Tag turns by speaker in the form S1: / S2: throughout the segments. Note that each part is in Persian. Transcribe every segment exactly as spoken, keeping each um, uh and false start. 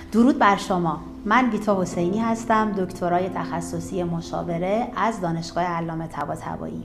S1: درود بر شما. من ویتا حسینی هستم، دکترای تخصصی مشاوره از دانشگاه علامه طباطبایی.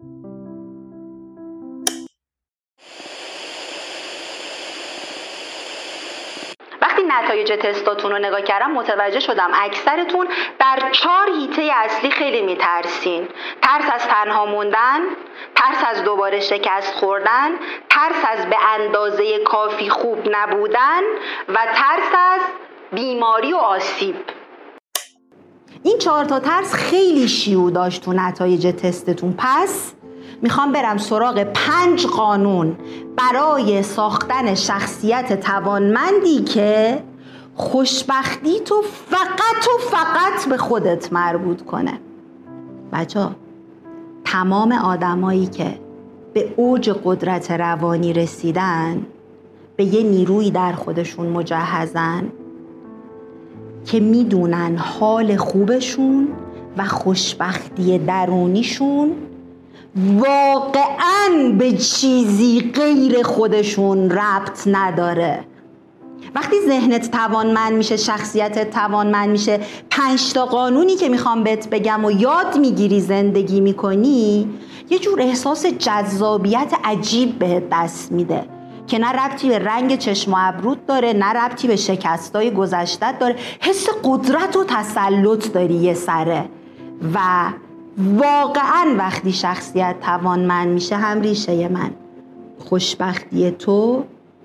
S1: وقتی نتایج تستاتون رو نگاه کردم متوجه شدم اکثرتون در چهار حیطه اصلی خیلی میترسین. ترس از تنها موندن، ترس از دوباره شکست خوردن، ترس از به اندازه کافی خوب نبودن و ترس از بیماری و آسیب. این چهار تا ترس خیلی شیوع داشت تو نتایج تستتون. پس میخوام برم سراغ پنج قانون برای ساختن شخصیت توانمندی که خوشبختی تو فقط و فقط به خودت مربوط کنه. بچه‌ها، تمام آدمایی که به اوج قدرت روانی رسیدن به یه نیرویی در خودشون مجهزن که میدونن حال خوبشون و خوشبختی درونیشون واقعاً به چیزی غیر خودشون ربط نداره. وقتی ذهنت توانمند میشه، شخصیتت توانمند میشه، پنج تا قانونی که میخوام بهت بگم و یاد میگیری، زندگی میکنی، یه جور احساس جذابیت عجیب بهت دست میده که نه ربطی به رنگ چشم و ابروت داره، نه ربطی به شکستای گذشتت داره. حس قدرت و تسلط داری یه سره. و واقعاً وقتی شخصیت توانمند میشه، هم ریشه من خوشبختی تو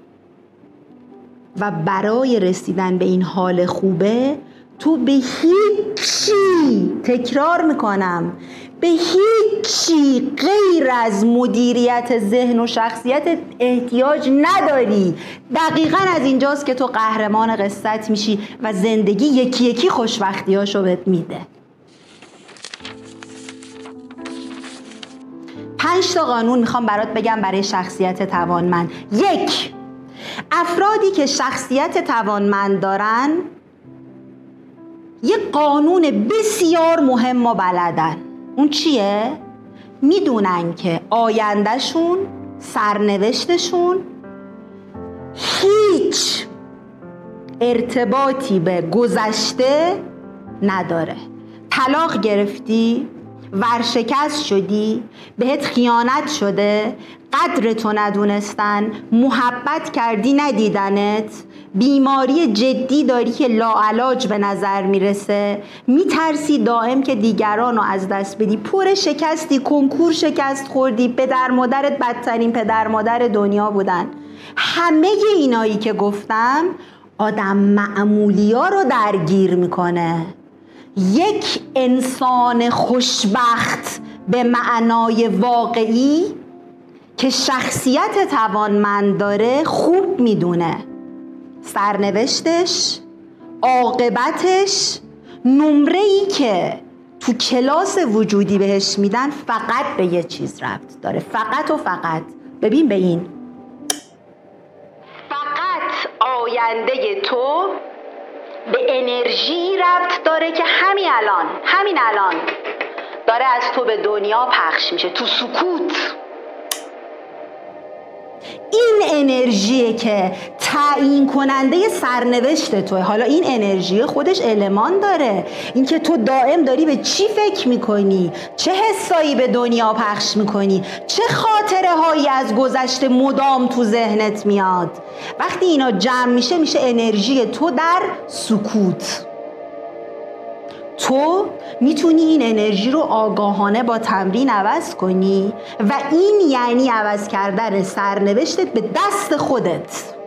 S1: و برای رسیدن به این حال خوبه تو به هیچی، تکرار میکنم، به هیچی غیر از مدیریت ذهن و شخصیت احتیاج نداری. دقیقاً از اینجاست که تو قهرمان قصت میشی و زندگی یکی یکی خوشبختیاشو بهت میده. پنج تا قانون میخوام برات بگم برای شخصیت توانمند. یک، افرادی که شخصیت توانمند دارن یه قانون بسیار مهم و بلدن. اون چیه؟ میدونن که آیندهشون، سرنوشتشون هیچ ارتباطی به گذشته نداره. طلاق گرفتی، ورشکست شدی، بهت خیانت شده، قدرتو ندونستن، محبت کردی ندیدنت، بیماری جدی داری که لاعلاج به نظر میرسه، میترسی دائم که دیگرانو از دست بدی، پر شکستی، کنکور شکست خوردی، پدر مادرت بدترین پدر مادر دنیا بودن. همه اینایی که گفتم آدم معمولی ها رو درگیر میکنه. یک انسان خوشبخت به معنای واقعی که شخصیت توانمند داره خوب میدونه سرنوشتش، عاقبتش، نمره‌ای که تو کلاس وجودی بهش میدن فقط به یه چیز ربط داره. فقط و فقط، ببین به این، فقط آینده تو به انرژی ربط داره که همین الان همین الان داره از تو به دنیا پخش میشه تو سکوت. این انرژیه که تعیین کننده سرنوشت توه. حالا این انرژی خودش المان داره، این که تو دائم داری به چی فکر میکنی، چه حسایی به دنیا پخش میکنی، چه خاطره هایی از گذشته مدام تو ذهنت میاد. وقتی اینا جمع میشه میشه انرژی تو در سکوت. تو میتونی این انرژی رو آگاهانه با تمرین عوض کنی و این یعنی عوض کردن سرنوشتت به دست خودت.